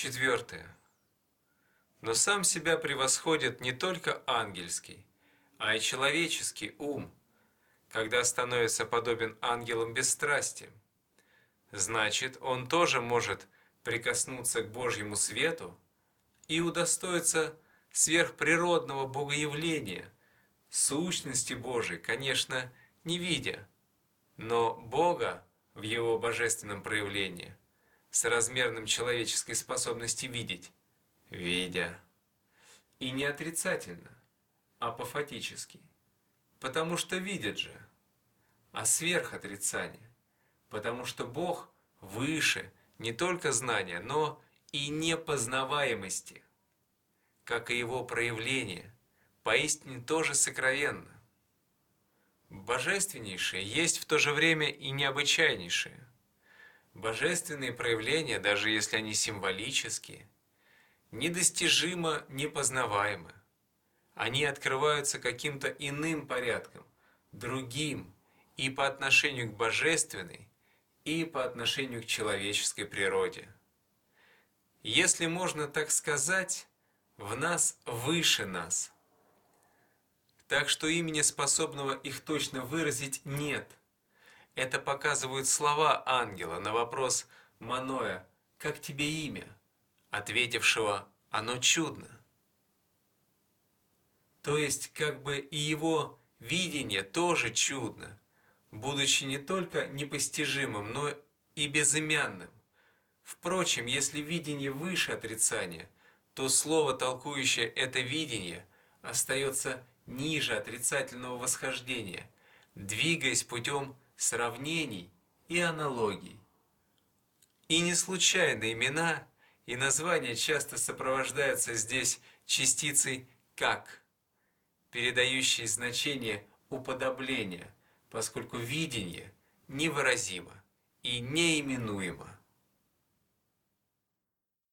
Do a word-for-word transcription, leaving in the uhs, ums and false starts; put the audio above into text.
Четвертое. Но сам себя превосходит не только ангельский, а и человеческий ум, когда становится подобен ангелам бесстрастием. Значит, он тоже может прикоснуться к Божьему свету и удостоиться сверхприродного богоявления, сущности Божией, конечно, не видя, но Бога в Его божественном проявлении, соразмерным человеческой способности видеть, видя. И не отрицательно, а апофатически, потому что видят же, а сверхотрицание, потому что Бог выше не только знания, но и непознаваемости, как и Его проявление, поистине тоже сокровенно. Божественнейшее есть в то же время и необычайнейшее. Божественные проявления, даже если они символические, недостижимо непознаваемы. Они открываются каким-то иным порядком, другим, и по отношению к божественной, и по отношению к человеческой природе. Если можно так сказать, в нас выше нас. Так что имени, способного их точно выразить, нет. Это показывают слова ангела на вопрос Маноя: «Как тебе имя?» ответившего: «Оно чудно». То есть, как бы и его видение тоже чудно, будучи не только непостижимым, но и безымянным. Впрочем, если видение выше отрицания, то слово, толкующее это видение, остается ниже отрицательного восхождения, двигаясь путем сравнений и аналогий. И не случайно имена и названия часто сопровождаются здесь частицей «как», передающей значение уподобления, поскольку видение невыразимо и неименуемо.